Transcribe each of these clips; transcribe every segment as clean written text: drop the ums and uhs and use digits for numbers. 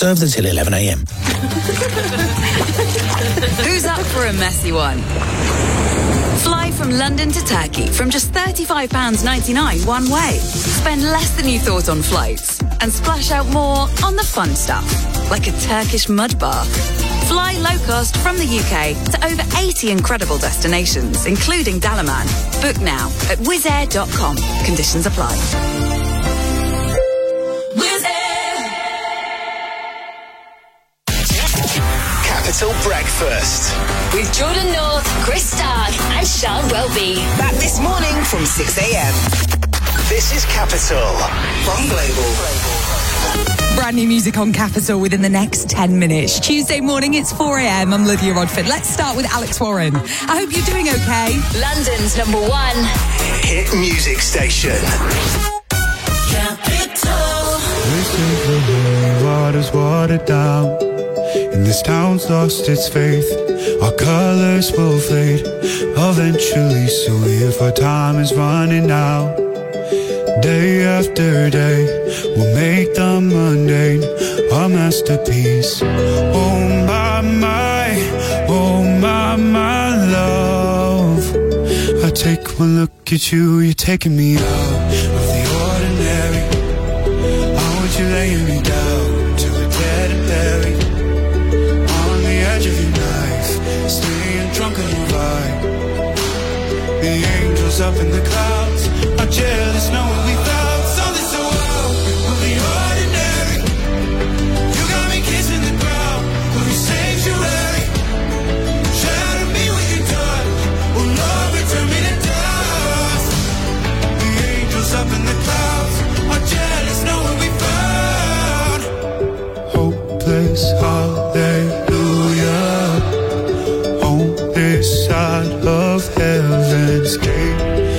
Served until 11 a.m. Who's up for a messy one? Fly from London to Turkey from just £35.99 one way. Spend less than you thought on flights and splash out more on the fun stuff, like a Turkish mud bath. Fly low cost from the UK to over 80 incredible destinations, including Dalaman. Book now at wizzair.com. Conditions apply. Capital Breakfast with Jordan North, Chris Stark and Sean Welby. Back this morning from 6 a.m. This is Capital from Global. Brand new music on Capital within the next 10 minutes. Tuesday morning, it's 4 a.m. I'm Lydia Rodford. Let's start with Alex Warren. I hope you're doing okay. London's number one hit music station. Capital. Recently, water's watered down, and this town's lost its faith. Our colors will fade eventually, so if our time is running out, day after day, we'll make the mundane our masterpiece. Oh my, love. I take one look at you, you're taking me out of the ordinary. I want you laying me down till we're dead and buried. On the edge of your knife, staying drunk on your vibe. The angels up in the clouds are jealous knowing we found something so out of the ordinary. You got me kissing the ground of your sanctuary. Shatter me with your touch, oh Lord, return me to dust. The angels up in the clouds are jealous knowing we found hopeless hallelujah on this side of heaven's gate.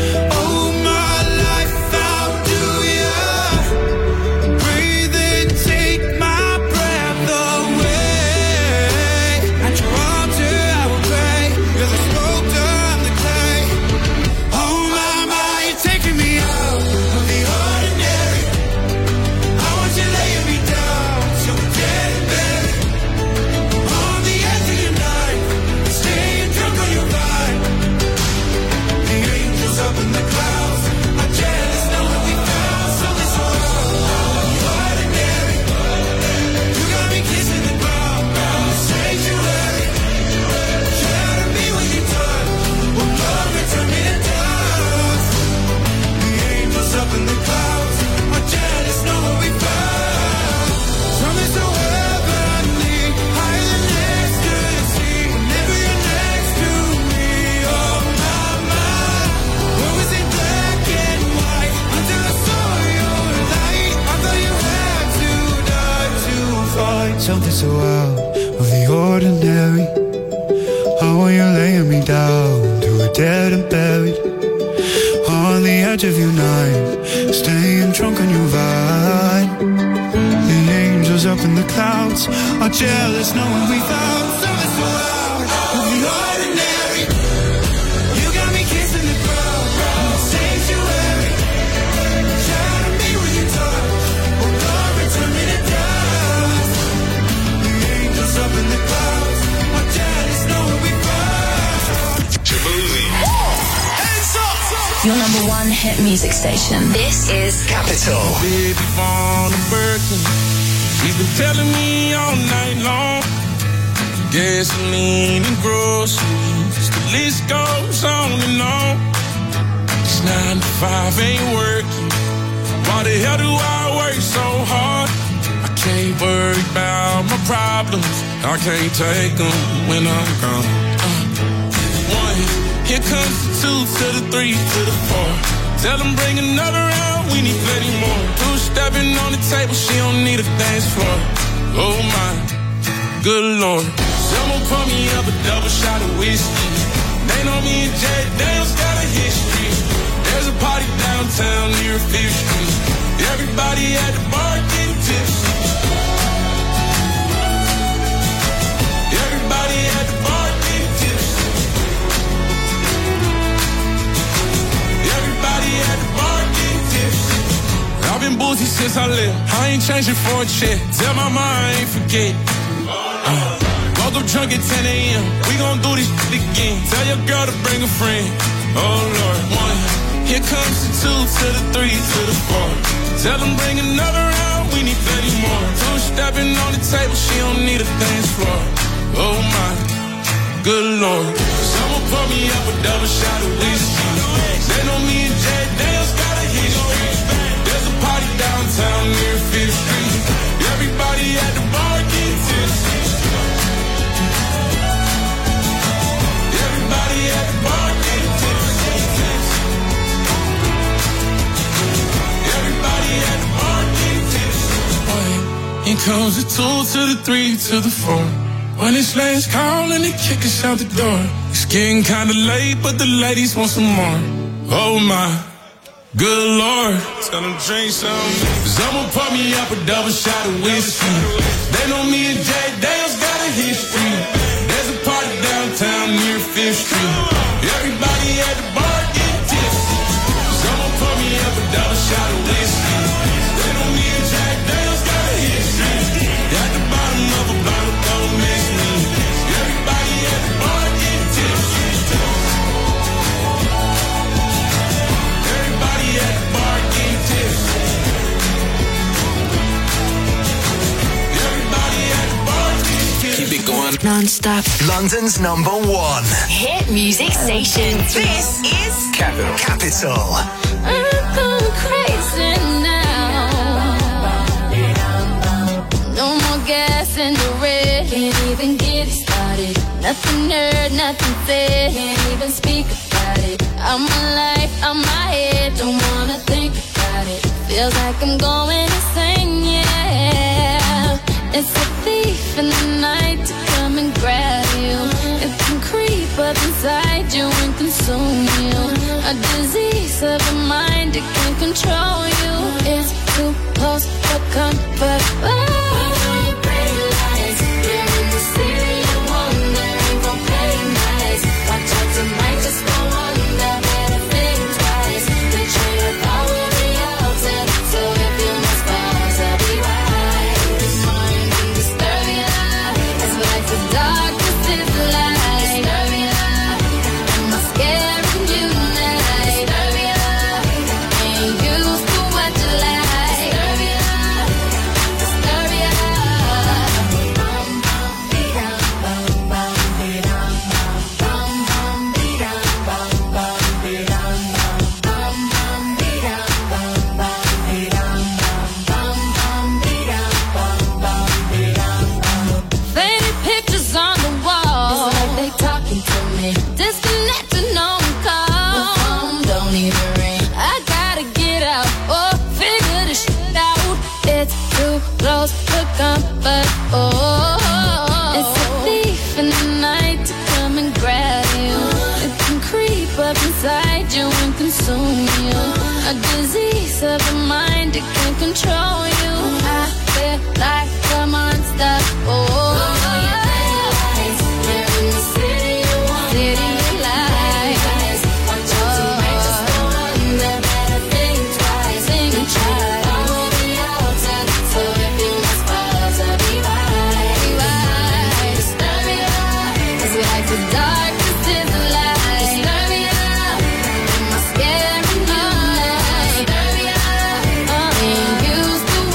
Something so out of the ordinary. How are you laying me down till we're dead and buried? On the edge of your night, staying drunk on your vibe. The angels up in the clouds are jealous knowing we found something so out of the ordinary. You got me kissing the ground of the sanctuary. Shatter me with your touch, oh Lord, return me to dust. Up in the clouds, my jealous knowing we found. Hands up! Your number one hit music station. This is Capital. Baby born a Birkin. He's been telling me all night long. Gasoline and groceries, the list goes on and on. This 9 to 5 ain't working. Why the hell do I work so hard? I can't worry about my problems. I can't take them when I'm gone. 1, here comes the 2 to the 3 to the 4. Tell them bring another round, we need plenty more. 2 stepping on the table, she don't need a dance floor. Oh my, good Lord. Someone pour me up a double shot of whiskey. They know me and Jay Dale's got a history. There's a party downtown near 5th Street. Everybody at the bar getting tipsy. Everybody at the bar getting tipsy. Everybody at the bar getting tipsy. I've been boozy since I left. I ain't changing for a check. Tell my mom I ain't forget. Woke up drunk at 10 a.m. We gon' do this shit again. Tell your girl to bring a friend. Oh Lord, 1. Here comes the 2 to the 3 to the 4. Tell them bring another round. We need 30 more. 2 stepping on the table. She don't need a dance floor. Oh my, good Lord. Someone pour me up a double shot of whiskey. They know me and Jay Daniels got a history. There's a party downtown near 5th Street. Everybody at the bar getting tipsy. Everybody at the bar getting tipsy. Everybody at the bar getting tipsy. Here comes the 2 to the 3 to the 4. When it's last call and they kick us out the door. It's getting kinda late, but the ladies want some more. Oh my, good Lord. Tell them drink some. Someone pour me up a double shot of whiskey. They know me and Jay Daniels got a history. There's a party downtown near 5th Street. Everybody at the bar get tipsy. Someone pour me up a double shot of whiskey. They know me and Jay Daniels got a history. At the bottom of a bottle, don't miss me. Everybody at the bar get tipsy. Everybody at the bar get tipsy. Everybody at the bar get tipsy. Keep it going non-stop. London's number 1 hit music station. This is Capital. I'm going crazy now. No more gas in the red. Can't even get it started. Nothing heard, nothing said. Can't even speak about it. I'm alive, I'm my head. Don't wanna think about it. Feels like I'm going insane, yeah. It's a thief in the night to come and grab you. It can creep up inside you and consume you. A disease of the mind, it can control you. It's too close for comfort. Comfort, oh, it's a thief in the night to come and grab you. It can creep up inside you and consume you. A disease of the mind, it can control you. I feel like a monster, oh. Used to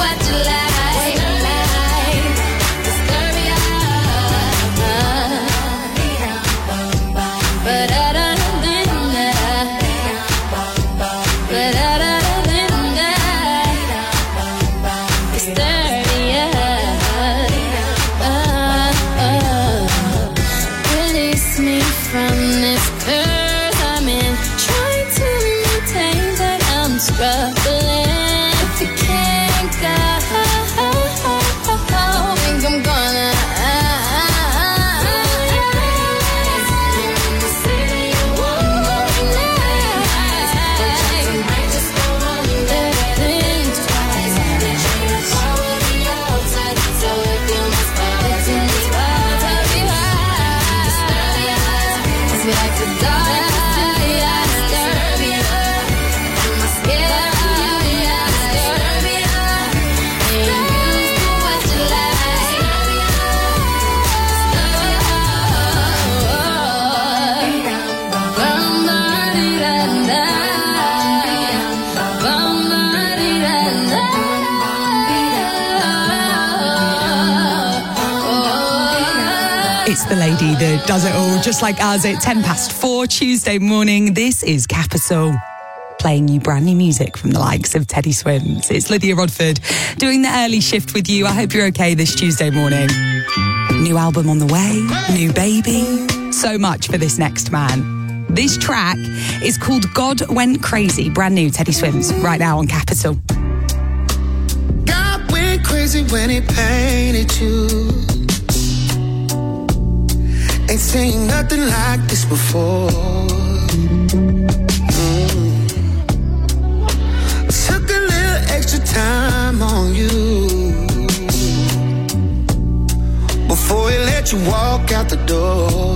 It's the lady that does it all, just like us at 4:10 Tuesday morning. This is Capital, playing you brand new music from the likes of Teddy Swims. It's Lydia Rodford doing the early shift with you. I hope you're okay this Tuesday morning. New album on the way, new baby, so much for this next man. This track is called God Went Crazy, brand new Teddy Swims, right now on Capital. God went crazy when he painted you. Ain't seen nothing like this before. Took a little extra time on you before he let you walk out the door.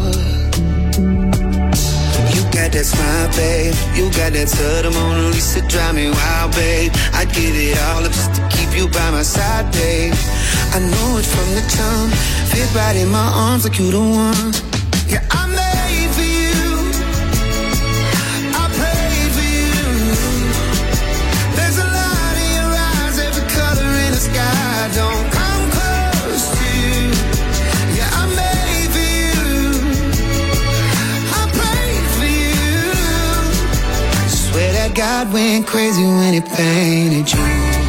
You got that smile, babe. You got that touch, Mona Lisa, drive me wild, babe. I'd give it all up just to keep you by my side, babe. I know it from the jump. Fit right in my arms like you the one. Yeah, I'm made for you. I prayed for you. There's a light in your eyes, every color in the sky. Don't come close to you. Yeah, I'm made for you. I prayed for you. Swear that God went crazy when he painted you.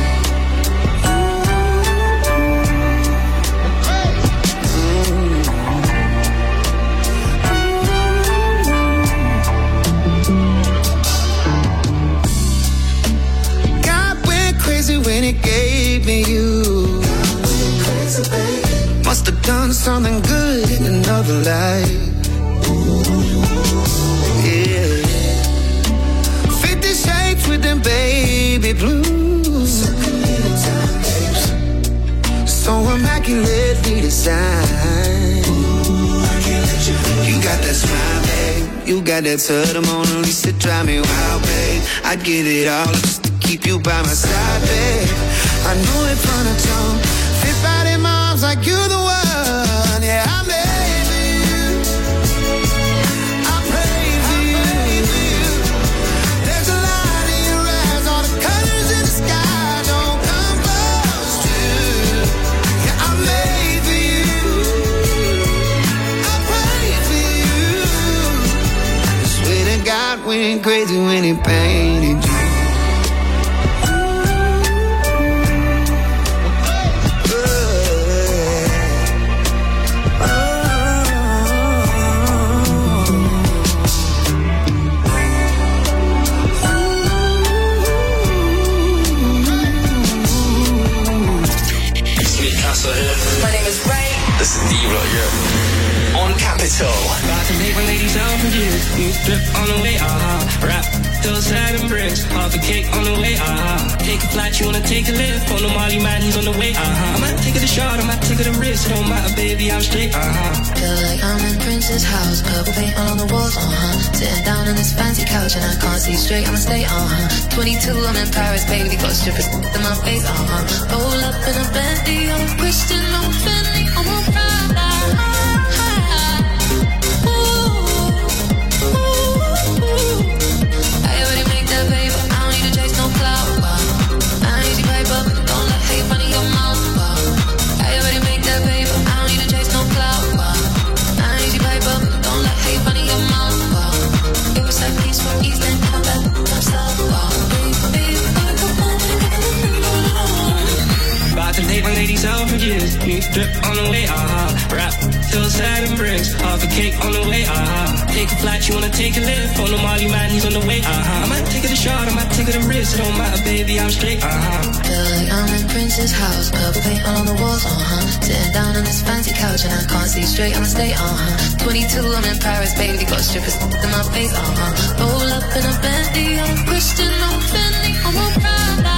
Must have done something good in another life. Yeah. 50 shapes with them baby blues. So immaculately designed. You got that smile, babe. You got that touch, Mona Lisa, drive me wild, babe. I'd give it all just to keep you by my side, babe. I know it from the jump. Fit right in my arms like you're the one. Yeah, I'm made for you. I pray for you. There's a light in your eyes, all the colors in the sky. Don't come close to. Yeah, I'm made for you. I pray for you. I swear that God went crazy when he painted you. This is D-Rock, yeah. On Capital. About to make my ladies out from you. New drip on the way, Rap till seven bricks. Half a cake on the way, Take a flight, you wanna take a lift. On the Molly man, he's on the way, I might take it a shot, I might take it a risk. It don't matter, baby, I'm straight, Feel like I'm in Prince's house. Purple paint all on the walls, Sitting down on this fancy couch and I can't see straight, I'ma stay, 22, I'm in Paris, baby. Got strippers in my face, Roll up in a Bentley, I'm a Christian, I'm a Fendi, I'm a Prada. I already make that paper, I don't need to chase no clout. I ain't easy paper, don't let hate run in your mouth. I already make that paper, I don't need to chase no clout. I ain't easy paper, don't let hate run in your mouth. It was that piece from East End, come back, come south. About to take my ladies out for years. New drip on the way, Rap till seven bricks. Half a cake on the way, Take a flight, you wanna take a lift. On the Molly man, he's on the way, I might take it a shot, I might take it a risk. It don't matter, baby, I'm straight, Feel like I'm in Prince's house. Purple paint all on the walls, Sitting down on this fancy couch and I can't see straight, I'ma stay, 22, I'm in Paris, baby. Got strippers in my face, Roll up in a Bentley, I'm a Christian, I'm a Fendi, I'm a Prada.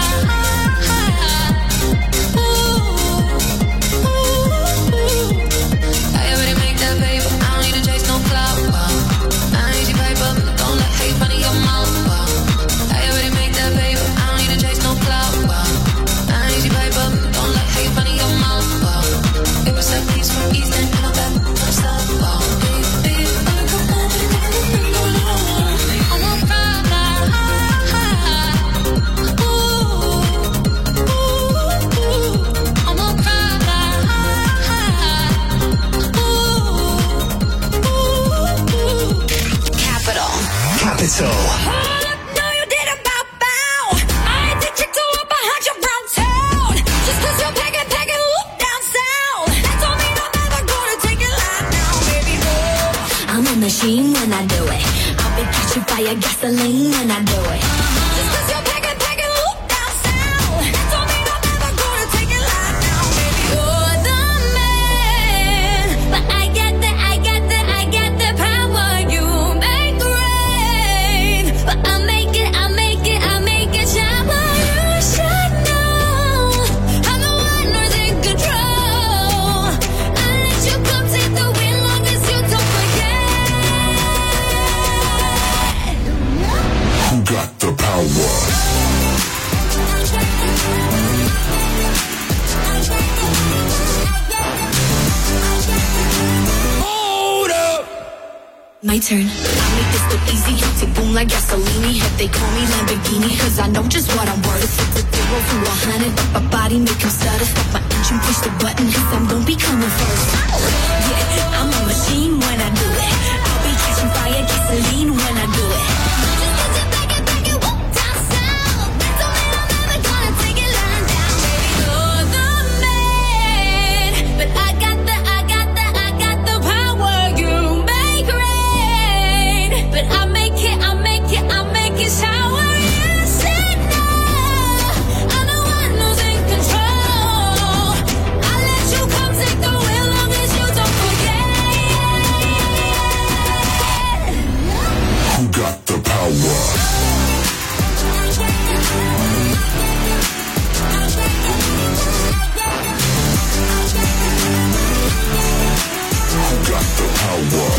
I already make that paper, I don't need to chase no clout. I ain't easy paper, don't let hate run in your mouth. I already make that paper, I don't need to chase no clout. I ain't easy paper, don't let hate run in your mouth. It was that piece from East End, come back, come south. I'm a Prada. machine when I do it. I'll be catching fire, gasoline when I do it. Just 'cause you're packing, whoop, down sound. That don't mean I'm never gonna take it lying down, baby. You're the man, but I got the power. You make rain, but I make it shower. You should know I'm the one who's in control. I let you come take the wheel long as you don't forget. Who got the power? Hold up. My turn. I make this look easy. Take boom like gasoline. If they call me Lamborghini, 'cause I know just what I'm worth. Flip the 0 to 100. My body make him stutter. Stop my engine, push the button, 'cause I'm gonna be coming first. Yeah, I'm a machine when I do it. I'll be catching fire, gasoline when I do it. Just 'cause you back it, whoop, down south. That don't mean I'm never gonna take it lying down, baby. You're the man, but I got the power. You make rain, but I make it shower. You said no, I'm the one who's in control. I let you come take the wheel long as you don't forget. Who got the power? Who got the power?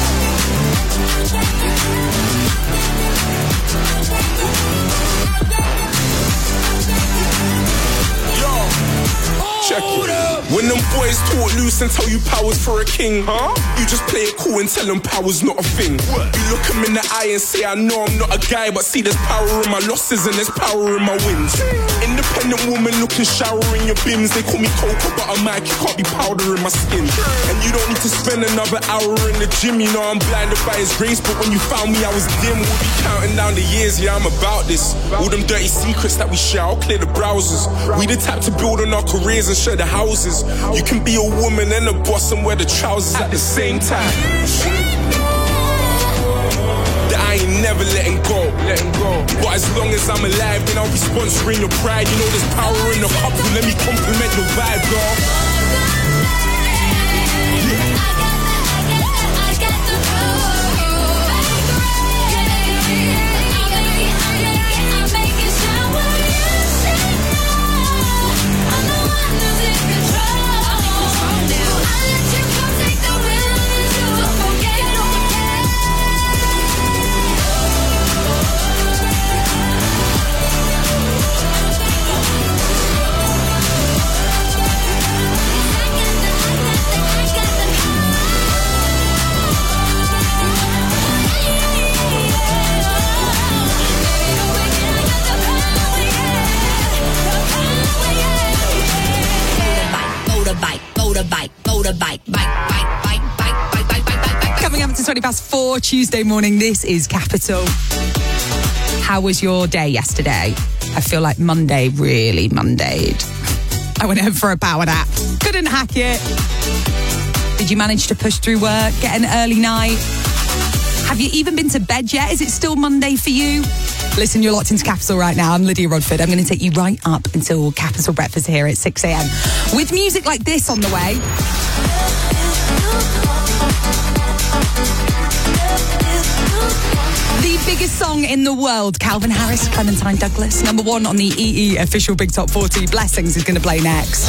Check it. When them boys talk loose and tell you power's for a king, huh? You just play it cool and tell them power's not a thing. You look them in the eye and say, I know I'm not a guy, but see there's power in my losses and there's power in my wins. Independent woman looking shower in your bins. They call me Cocoa Butter Mike, you can't be powder in my skin. And you don't need to spend another hour in the gym. You know I'm blinded by his grace, but when you found me I was dim. We'll be counting down the years, yeah I'm about this. All them dirty secrets that we share, I'll clear the browsers. We the type to build on our careers and share the houses. You can be a woman and a boss and wear the trousers at the same time. That I ain't never letting go. But as long as I'm alive, then I'll be sponsoring your pride. You know there's power in the couple, let me compliment the vibe, girl. Coming up to 4:20 Tuesday morning, this is Capital. How was your day yesterday? I feel like Monday really Mondayed. I went home for a power nap. Couldn't hack it. Did you manage to push through work, get an early night? Have you even been to bed yet? Is it still Monday for you? Listen, you're locked into Capital right now. I'm Lydia Rodford. I'm going to take you right up until Capital Breakfast here at 6 a.m. with music like this on the way. The biggest song in the world, Calvin Harris, Clementine Douglas, number 1 on the EE official Big Top 40. Blessings is going to play next.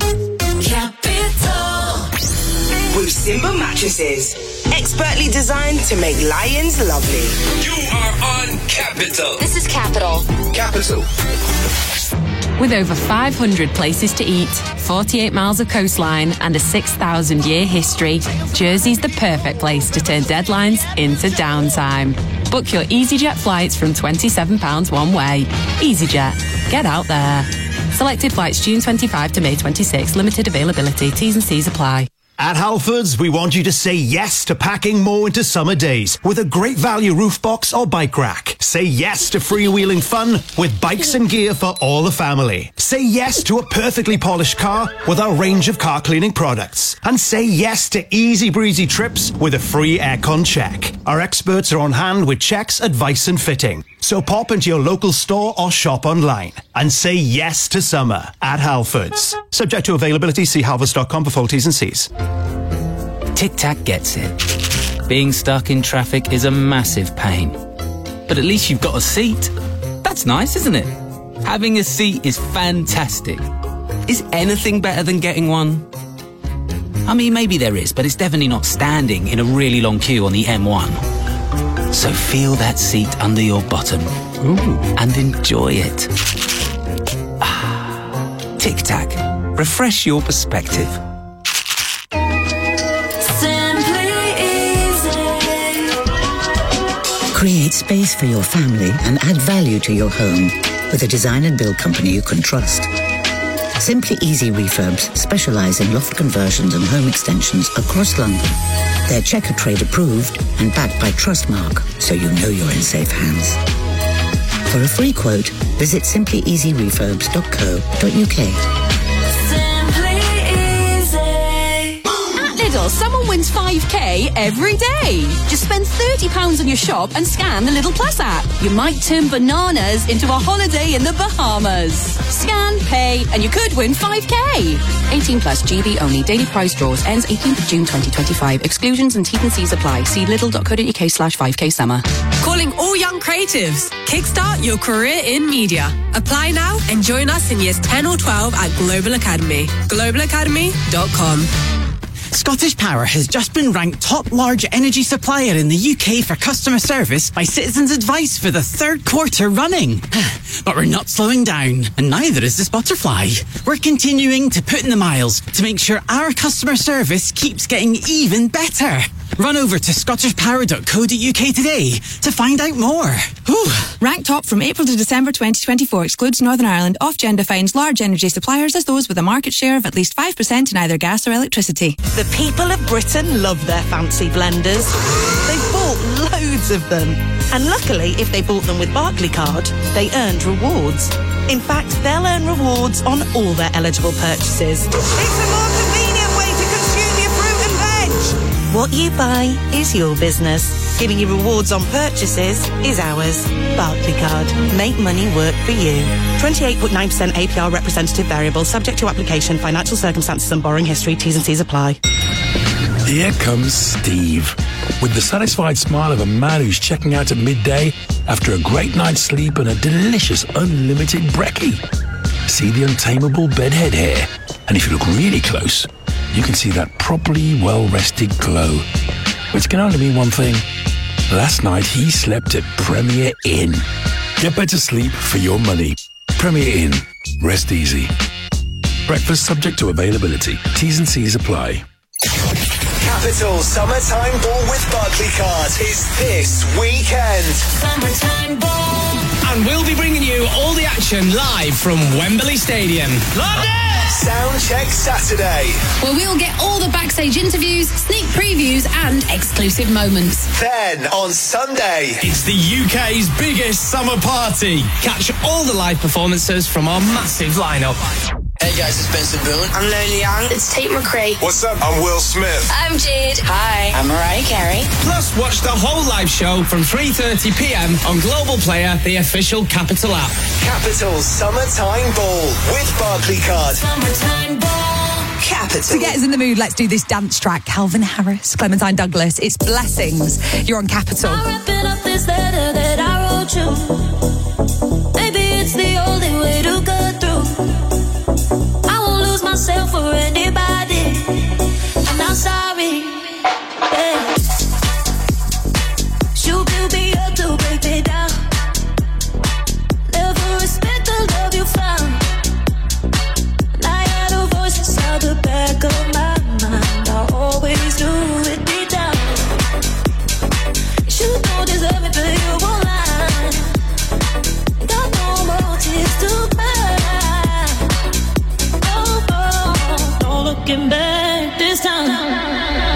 Capital. With Simba mattresses, expertly designed to make lions lovely. You are on Capital. This is Capital. Capital. With over 500 places to eat, 48 miles of coastline and a 6,000-year history, Jersey's the perfect place to turn deadlines into downtime. Book your EasyJet flights from £27 one way. EasyJet. Get out there. Selected flights June 25 to May 26. Limited availability. T's and C's apply. At Halfords, we want you to say yes to packing more into summer days with a great value roof box or bike rack. Say yes to freewheeling fun with bikes and gear for all the family. Say yes to a perfectly polished car with our range of car cleaning products. And say yes to easy breezy trips with a free aircon check. Our experts are on hand with checks, advice and fitting. So pop into your local store or shop online and say yes to summer at Halfords. Subject to availability, see halfords.com for full T's and C's. Tic Tac gets it. Being stuck in traffic is a massive pain. But at least you've got a seat. That's nice, isn't it? Having a seat is fantastic. Is anything better than getting one? I mean, maybe there is, but it's definitely not standing in a really long queue on the M1. So feel that seat under your bottom. Ooh. And enjoy it. Tic Tac. Refresh your perspective. Create space for your family and add value to your home with a design and build company you can trust. Simply Easy Refurbs specialise in loft conversions and home extensions across London. They're Checker Trade approved and backed by Trustmark, so you know you're in safe hands. For a free quote, visit simplyeasyrefurbs.co.uk. Lidl, someone wins 5k every day. Just spend £30 on your shop and scan the Lidl Plus app. You might turn bananas into a holiday in the Bahamas. Scan, pay, and you could win 5k. 18 plus GB only. Daily prize draws. Ends 18th of June 2025. Exclusions and T's and C's apply. See lidl.co.uk/5k summer. Calling all young creatives. Kickstart your career in media. Apply now and join us in years 10 or 12 at Global Academy. globalacademy.com. Scottish Power has just been ranked top large energy supplier in the UK for customer service by Citizens Advice for the third quarter running. But we're not slowing down, and neither is this butterfly. We're continuing to put in the miles to make sure our customer service keeps getting even better. Run over to scottishpower.co.uk today to find out more. Whew. Ranked top from April to December 2024 excludes Northern Ireland. Ofgem defines large energy suppliers as those with a market share of at least 5% in either gas or electricity. The people of Britain love their fancy blenders. They've bought loads of them. And luckily, if they bought them with Barclaycard, they earned rewards. In fact, they'll earn rewards on all their eligible purchases. It's a more convenient way to consume your fruit and veg. What you buy is your business. Giving you rewards on purchases is ours. Barclaycard. Make money work for you. 28.9% APR representative variable, subject to application, financial circumstances and borrowing history. T's and C's apply. Here comes Steve, with the satisfied smile of a man who's checking out at midday after a great night's sleep and a delicious unlimited brekkie. See the untamable bedhead hair, and if you look really close, you can see that properly well-rested glow, which can only mean one thing. Last night he slept at Premier Inn. Get better sleep for your money. Premier Inn. Rest easy. Breakfast subject to availability. T's and C's apply. Capital Summertime Ball with Barclaycard is this weekend. Summertime Ball. And we'll be bringing you all the action live from Wembley Stadium. London! Soundcheck Saturday. Where we'll get all the backstage interviews, sneak previews and exclusive moments. Then on Sunday, it's the UK's biggest summer party. Catch all the live performances from our massive lineup. Hey guys, it's Benson Boone. I'm Lily Young. It's Tate McRae. What's up? I'm Will Smith. I'm Jade. Hi. I'm Mariah Carey. Plus, watch the whole live show from 3:30pm on Global Player, the official Capital app. Capital Summertime Ball with Barclaycard. Summertime Ball. Capital. To get us in the mood, let's do this dance track. Calvin Harris, Clementine Douglas. It's Blessings. You're on Capital. I'm wrapping up this letter that I wrote you. Maybe it's the only way to go through. I won't lose myself for anybody. I'm not sorry. Yeah. You build me up to break me down. Never respect the love you found. I had a voice inside the back of my mind. I always knew it deep down. You don't deserve it, but you won't lie. Got no more tears to cry. No looking back. back this time.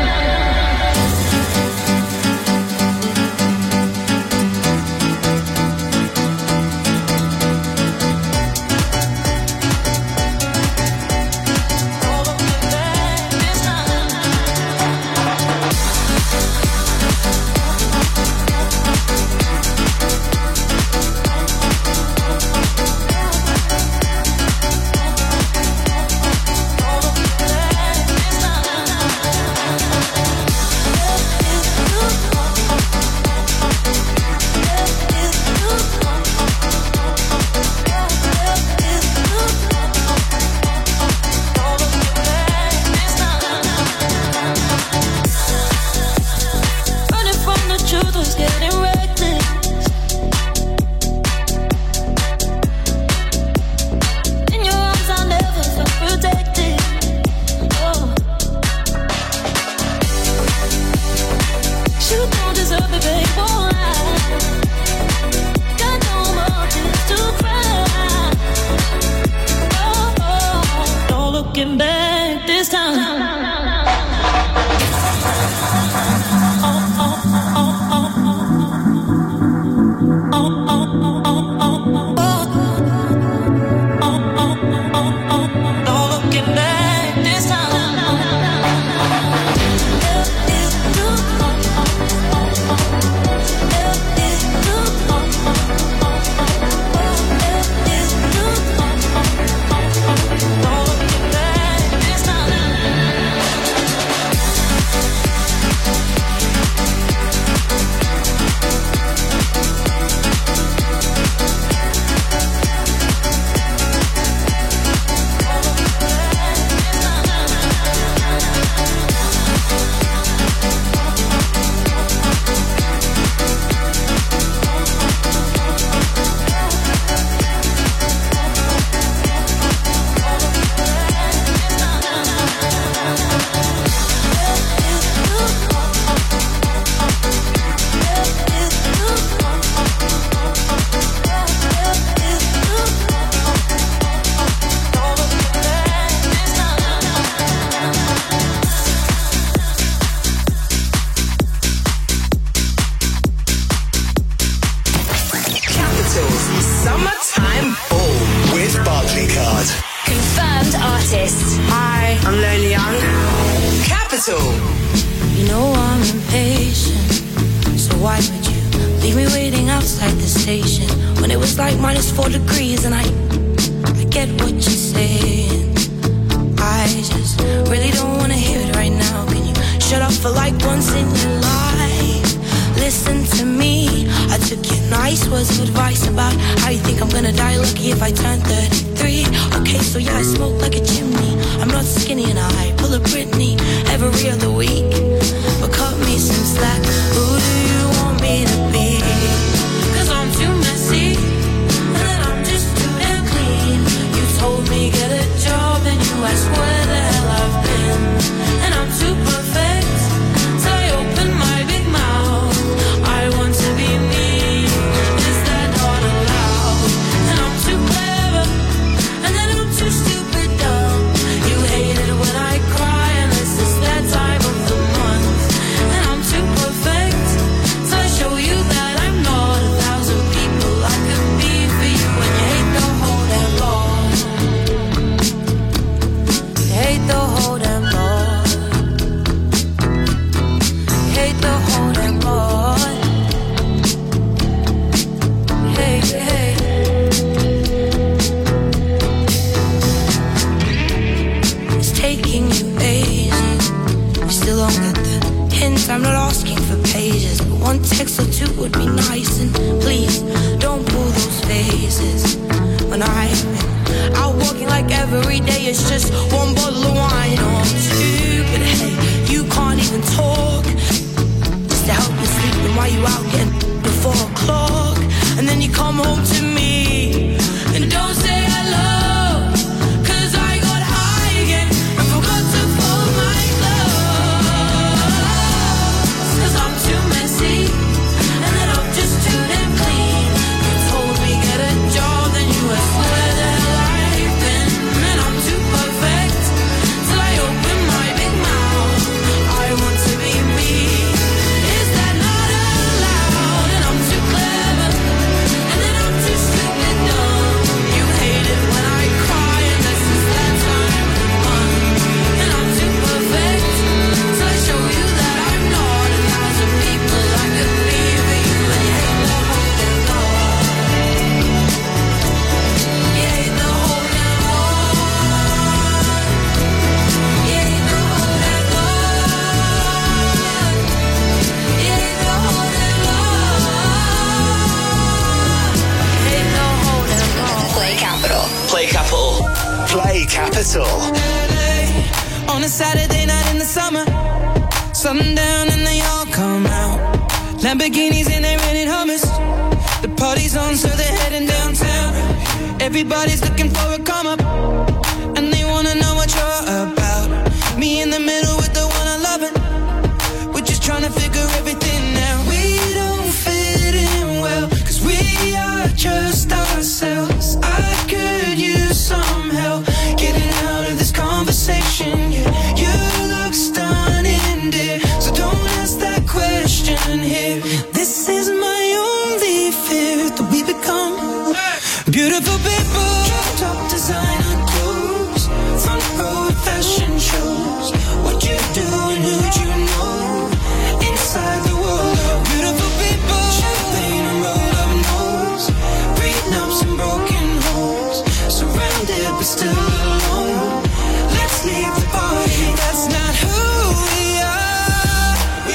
Swear that I've been, and I'm too perfect till I open Capital. LA, on a Saturday night in the summer, sundown and they all come out. Lamborghinis and they're renting Hummers. The party's on, so they're heading downtown. Everybody's looking for a come up, and they wanna know what you're about. Me in the middle with the one I love it. We're just trying to figure everything out. We don't fit in well, cause we are just ourselves. I could use some help getting out of this conversation. Yeah, you look stunning, dear, so don't ask that question here. This is my only fear, that we become beautiful people. Top designer clothes, front row fashion shows. What you do and who'd you know? Inside the world of beautiful people. Champagne and roll up nose, prenups and broken homes. Surrounded but still alone. Let's leave the party. That's not who we are.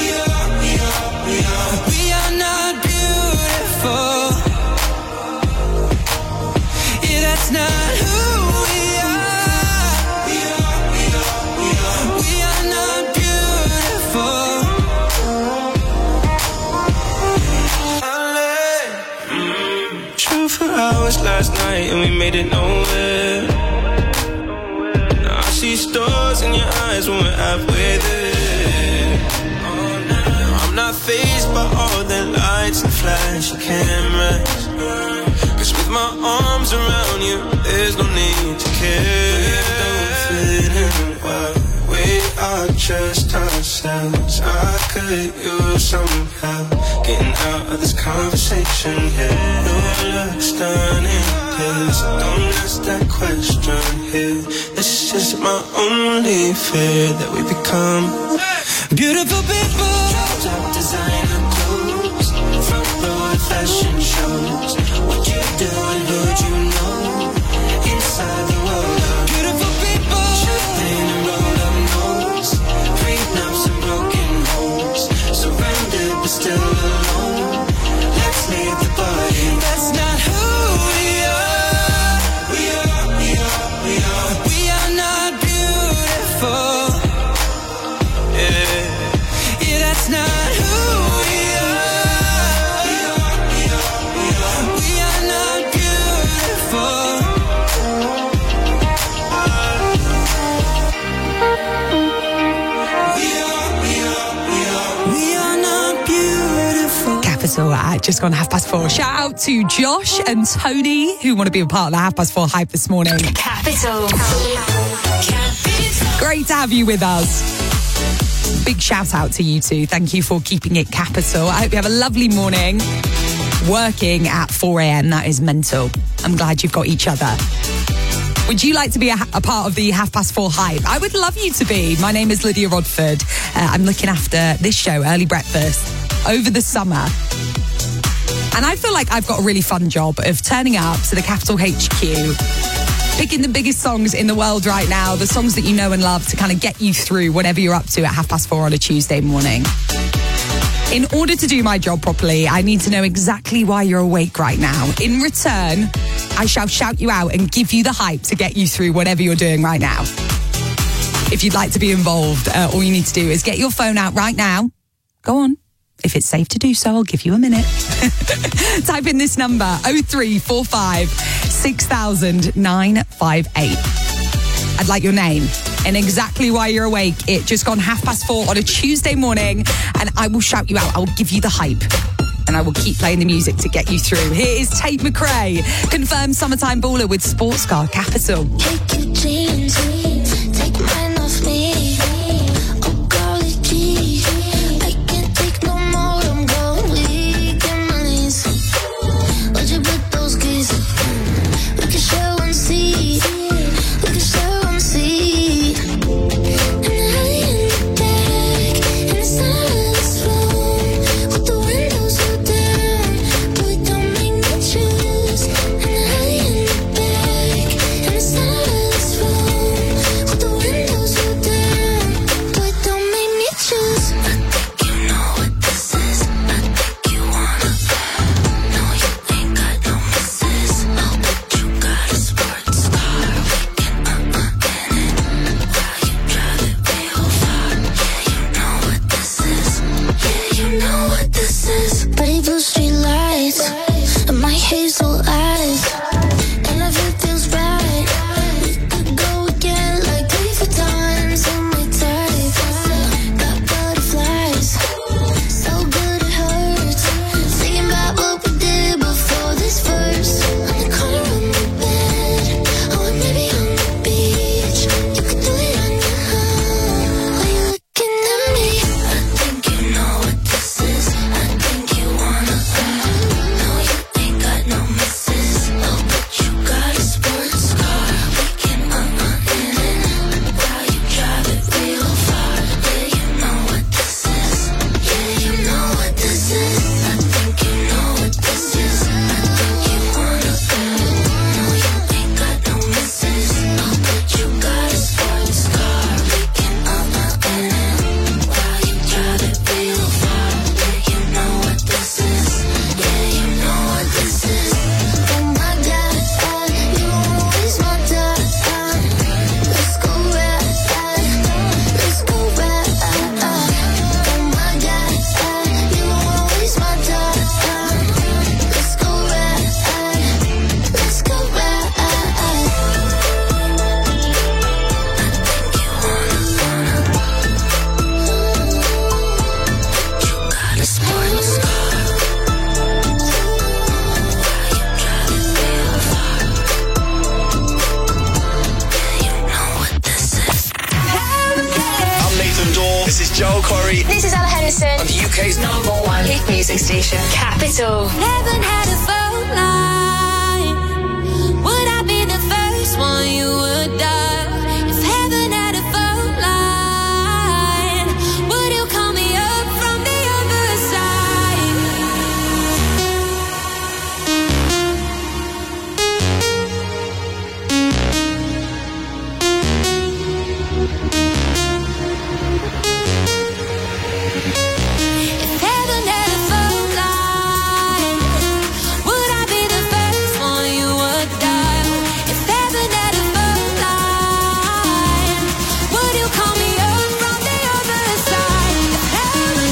We are not beautiful. Yeah, that's not who we are. We are not beautiful. Drove for hours last night and we made it nowhere. Now I see stars in your eyes when we're halfway there. Oh, no. I'm not fazed by all the lights and flashy cameras, cause with my arms around you, there's no need to care. Don't fit in well, we are just ourselves. I could use some help getting out of this conversation. Yeah, you look stunning, yeah, so don't ask that question here. This is my only fear, that we become beautiful people. Top designer clothes, front row fashion shows. What you do and who'd you know? Inside the world of beautiful people. Champagne and roll up nose, prenups and broken homes. Surrounded but still alone. Let's leave the party. That's not who we are. We are not beautiful. Yeah, that's not who we are. We are not beautiful. We are not beautiful. Capital at just gone 4:30. Shout out to Josh and Tony who want to be a part of the 4:30 hype this morning. Capital. Great to have you with us. Big shout out to you two. Thank you for keeping it capital. I hope you have a lovely morning. Working at 4 a.m. That is mental. I'm glad you've got each other. Would you like to be a part of the 4:30 hype? I would love you to be. My name is Lydia Rodford. I'm looking after this show, Early Breakfast, over the summer. And I feel like I've got a really fun job of turning up to the Capital HQ, picking the biggest songs in the world right now, the songs that you know and love, to kind of get you through whatever you're up to at 4:30 on a Tuesday morning. In order to do my job properly, I need to know exactly why you're awake right now. In return, I shall shout you out and give you the hype to get you through whatever you're doing right now. If you'd like to be involved, all you need to do is get your phone out right now. Go on. If it's safe to do so, I'll give you a minute. Type in this number, 0345 6000 958. I'd like your name and exactly why you're awake. It just gone 4:30 on a Tuesday morning, and I will shout you out. I will give you the hype, and I will keep playing the music to get you through. Here is Tate McRae, confirmed summertime baller with Sports Car Capital. Take your jeans, take mine off me. Oh, golly gee, I can't take no more. I'm going weak in my knees. Why'd you put those keys? We can share one seat. We can share one seat. And I in the back, in the silence room, with the windows rolled down. Boy, don't make me choose. And I in the back, in the silence room. This is Joel Corey. This is Ella Henderson. On the UK's #1 hit music station, Capital. Haven't had a phone line. Would I be the first one you would dial? If heaven had a phone line, would you call me up from the other side? If heaven had a phone line, would I be the first one you would dial? If heaven had a phone line, would you call me up from the other side? If heaven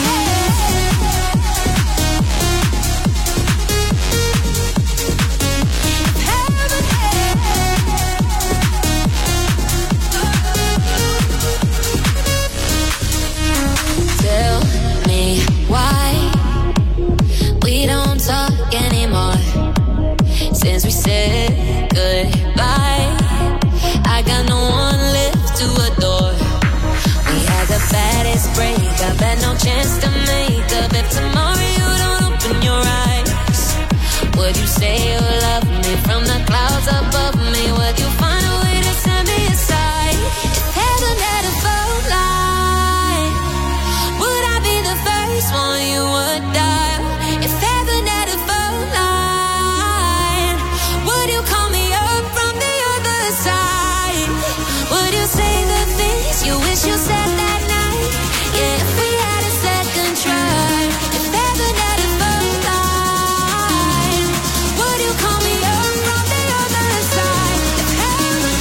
Tell me why we don't talk anymore. Since we said goodbye, I got no one left to adore. We had the baddest breakup, had no chance to make up. If tomorrow you don't open your eyes, would you say you love me from the clouds above me? Would you find a way to set me aside? If heaven had a phone line, would I be the first one you would dial? If heaven had a phone line, would you call me up from the other side? Would you say the things you wish you said that night? Yeah, if we had a second try. If heaven had a phone line, would you call me up from the other side? If heaven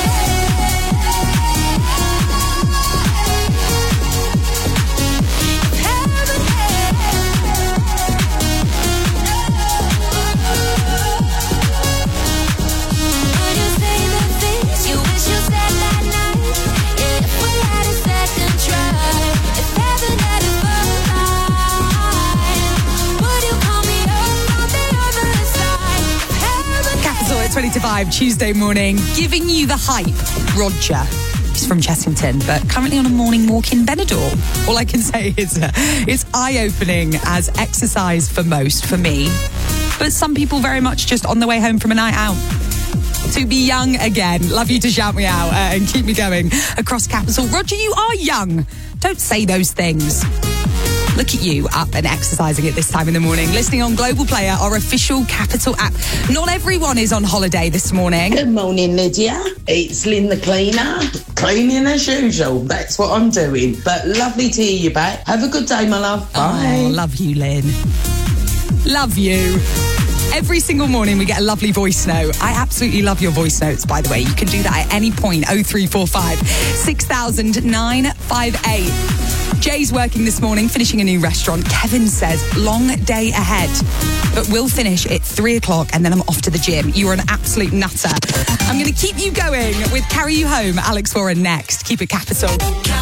would you say the things you wish you said that night? Yeah, if we had a second try. If heaven had a phone line, would you call me up from the other side? If heaven Capital at 20 to 5, Tuesday morning, giving you the hype. Roger. He's from Chessington, but currently on a morning walk in Benidorm. All I can say is it's eye-opening as exercise for most, for me. But some people very much just on the way home from a night out. To be young again. Love you to shout me out and keep me going across Capital. Roger, you are young. Don't say those things. Look at you up and exercising at this time in the morning. Listening on Global Player, our official Capital app. Not everyone is on holiday this morning. Good morning, Lydia. It's Lynn the cleaner. Cleaning as usual. That's what I'm doing. But lovely to hear you back. Have a good day, my love. Bye. Oh, love you, Lynn. Love you. Every single morning we get a lovely voice note. I absolutely love your voice notes, by the way. You can do that at any point. 0345 6000 958. Jay's working this morning, finishing a new restaurant. Kevin says, long day ahead, but we'll finish at 3 o'clock and then I'm off to the gym. You're an absolute nutter. I'm going to keep you going with Carry You Home, Alex Warren next. Keep it Capital.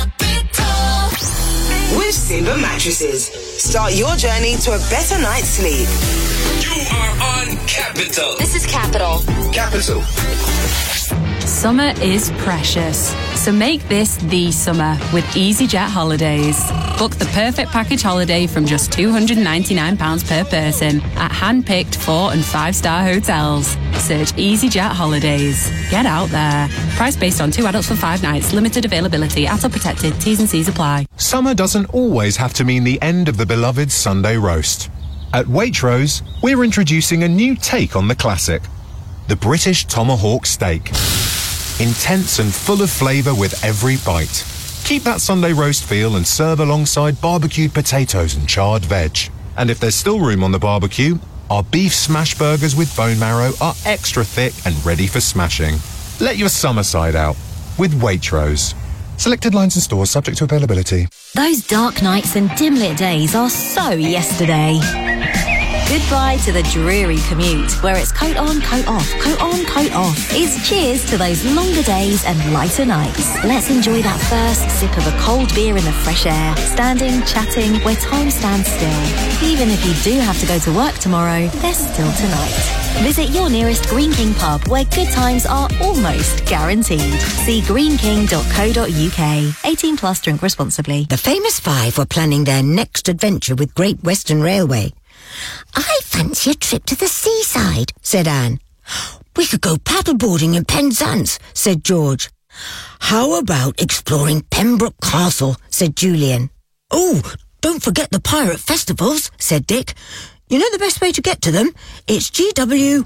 With Simba Mattresses, start your journey to a better night's sleep. You are on Capital. This is Capital. Capital. Summer is precious, so make this the summer with EasyJet Holidays. Book the perfect package holiday from just £299 per person at hand-picked 4- and 5-star hotels. Search EasyJet Holidays. Get out there. Price based on 2 adults for 5 nights. Limited availability. ATOL protected. T's and C's apply. Summer doesn't always have to mean the end of the beloved Sunday roast. At Waitrose, we're introducing a new take on the classic, the British Tomahawk Steak. Intense and full of flavour with every bite. Keep that Sunday roast feel and serve alongside barbecued potatoes and charred veg. And if there's still room on the barbecue, our beef smash burgers with bone marrow are extra thick and ready for smashing. Let your summer side out with Waitrose. Selected lines and stores subject to availability. Those dark nights and dim-lit days are so yesterday. Goodbye to the dreary commute, where it's coat on, coat off, coat on, coat off. It's cheers to those longer days and lighter nights. Let's enjoy that first sip of a cold beer in the fresh air, standing, chatting, where time stands still. Even if you do have to go to work tomorrow, there's still tonight. Visit your nearest Green King pub, where good times are almost guaranteed. See greenking.co.uk. 18 plus, drink responsibly. The famous five were planning their next adventure with Great Western Railway. I fancy a trip to the seaside, said Anne. We could go paddleboarding in Penzance, said George. How about exploring Pembroke Castle, said Julian. Oh, don't forget the pirate festivals, said Dick. You know the best way to get to them? It's GWR.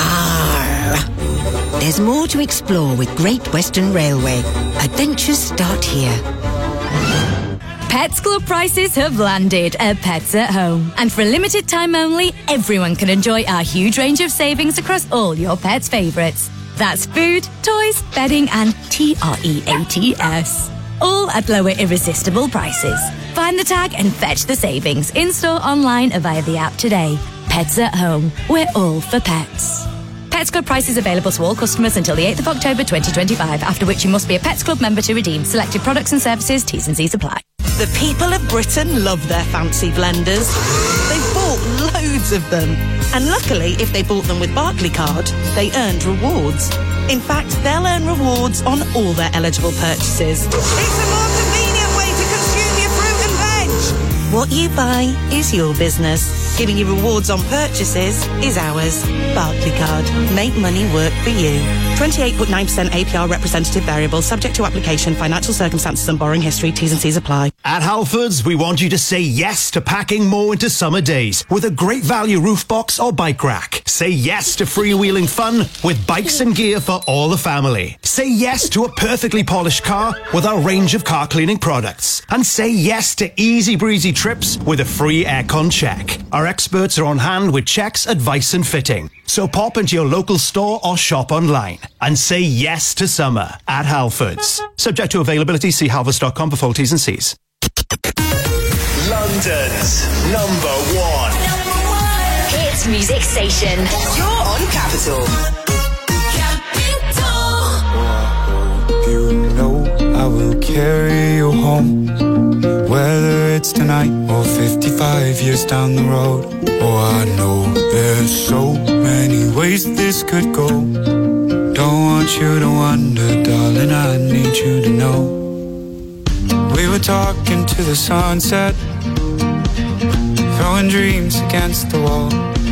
There's more to explore with Great Western Railway. Adventures start here. Pets Club prices have landed at Pets at Home. And for a limited time only, everyone can enjoy our huge range of savings across all your pets' favourites. That's food, toys, bedding and TREATS. All at lower irresistible prices. Find the tag and fetch the savings in-store, online or via the app today. Pets at Home. We're all for pets. Pets Club prices available to all customers until the 8th of October 2025, after which you must be a Pets Club member to redeem selected products and services. T's and C's apply. The people of Britain love their fancy blenders. They've bought loads of them. And luckily, if they bought them with Barclaycard, they earned rewards. In fact, they'll earn rewards on all their eligible purchases. It's a more convenient way to consume your fruit and veg. What you buy is your business. Giving you rewards on purchases is ours. Barclaycard. Make money work for you. 28.9% APR representative variable, subject to application, financial circumstances and borrowing history. T's and C's apply. At Halfords, we want you to say yes to packing more into summer days with a great value roof box or bike rack. Say yes to freewheeling fun with bikes and gear for all the family. Say yes to a perfectly polished car with our range of car cleaning products. And say yes to easy breezy trips with a free aircon check. Our experts are on hand with checks, advice and fitting. So pop into your local store or shop online and say yes to summer at Halfords. Subject to availability, see halfords.com for full T's and C's. London's number one hit music station. You're on Capital. You know I will carry you home, whether it's tonight or 55 years down the road. Oh, I know there's so many ways this could go. Don't want you to wonder, darling, I need you to know. We were talking to the sunset, throwing dreams against the wall.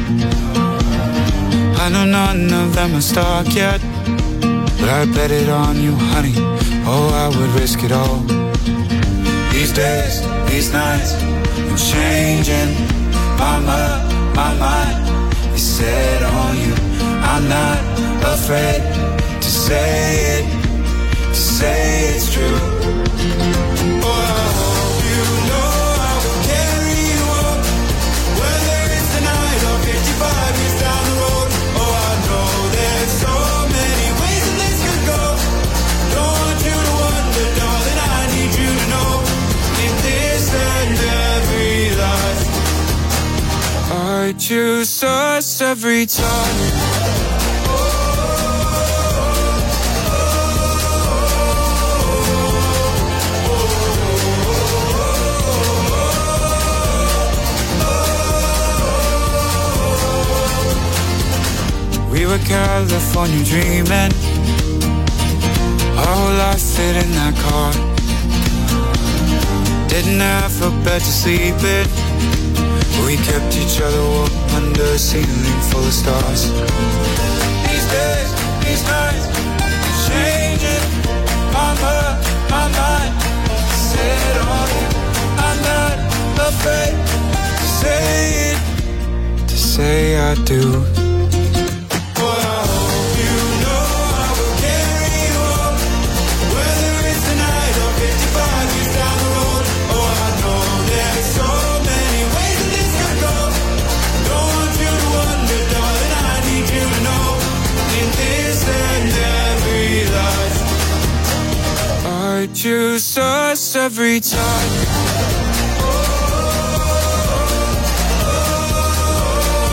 I know none of them are stuck yet, but I bet it on you, honey. Oh, I would risk it all. These days, these nights, I'm changing my mind is set on you. I'm not afraid to say it's true. Oh, I hope you know I will carry you up, whether it's tonight or 55 years down the road. Oh, I know there's so many ways that this could go. Don't want you to wonder, darling, I need you to know. In this and every life, I choose us every time. We were California dreaming, our whole life fit in that car. Didn't have a bed to sleep in, we kept each other warm under a ceiling full of stars. These days, these nights, changing my mind, set on you. I'm not afraid to say I do. I choose us every time.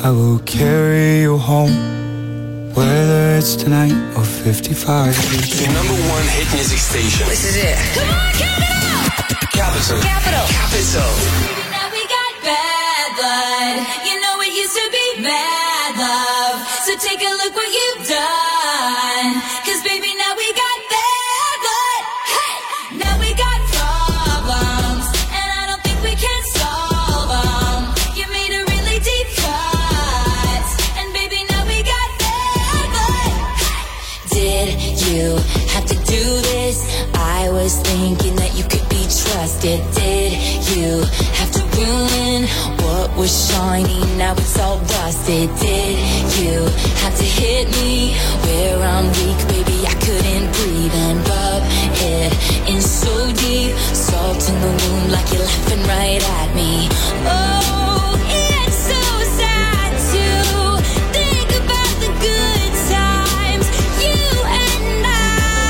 I will carry you home, whether it's tonight or 55. The number one hit music station. This is it. Come on, Capital. Capital. Now we got bad blood. You know it used to be mad love. So take a look what you've done. 'Cause baby, now we got bad blood. Hey! Now we got problems, and I don't think we can solve them. You made a really deep cut, and baby, now we got bad blood. Did you have to do this? I was thinking that you could be trusted. Did you have to ruin what was shiny? Now it's all rusted. Did you have to hit me where I'm weak? Baby, I couldn't breathe and rub it in so deep. Salt in the wound like you're laughing right at me. Oh, it's so sad to think about the good times you and I.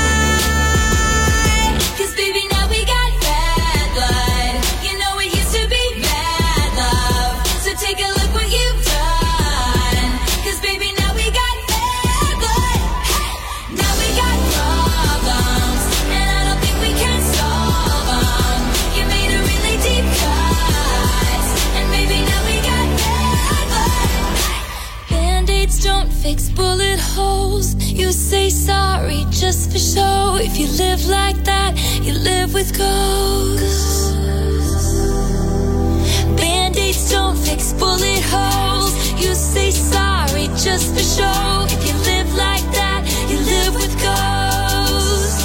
'Cause baby, now we got bad blood. You know it used to be bad love. So take a look what you've done. 'Cause baby, now we got bad blood. Hey! Now we got problems, and I don't think we can solve them. You made a really deep cut, and baby, now we got bad blood. Band-aids don't fix bullet holes. You say sorry just for show. If you live like that, you live with ghosts. Band-aids don't fix bullet holes. You say sorry just for show. If you live like that, you live with ghosts.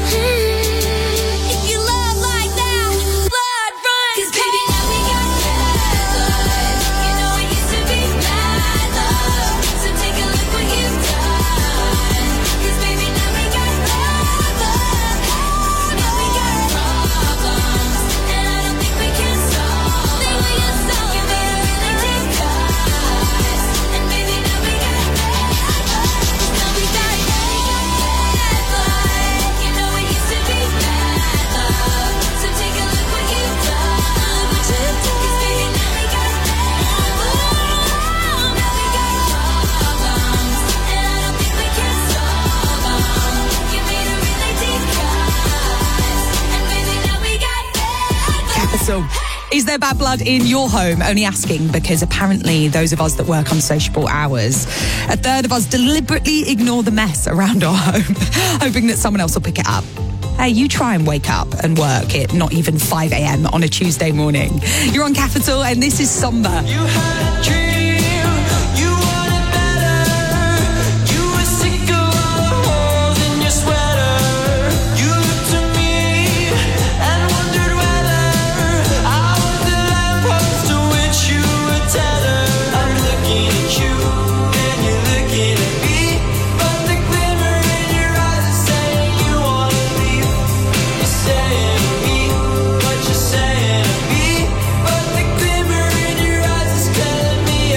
If you love like that, blood runs. 'Cause baby, now we got bad blood. You know it used to be bad love. So take a look what you've done. 'Cause baby, now we got bad blood. Now we got problems, and I don't think we can solve them. You made a really deep cut, and baby, now we got bad blood. Now we got bad blood. You know it used to be bad love. So take a look what you've done. 'Cause baby, now we got bad blood. Now we got problems, and I don't think we can solve them. You made a really deep cut, and baby, now we got bad blood. Capital. Is there bad blood in your home? Only asking because apparently those of us that work unsociable hours, a third of us deliberately ignore the mess around our home, hoping that someone else will pick it up. Hey, you try and wake up and work at not even 5 a.m. on a Tuesday morning. You're on Capital and this is Somber. You had a dream, you wanted better. You were sick of all the holes in your sweater. You looked at me and wondered whether I was the lamppost to which you were tethered. I'm looking at you and you're looking at me, but the glimmer in your eyes is saying you wanna leave. You're saying to me what you're saying to me, but the glimmer in your eyes is telling me